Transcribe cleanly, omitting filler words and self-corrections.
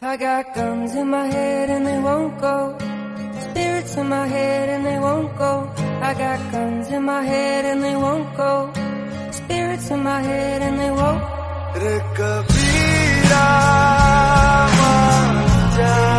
I got guns in my head and they won't go. Spirits in my head and they won't go. I got guns in my head and they won't go. Spirits in my head and they won't.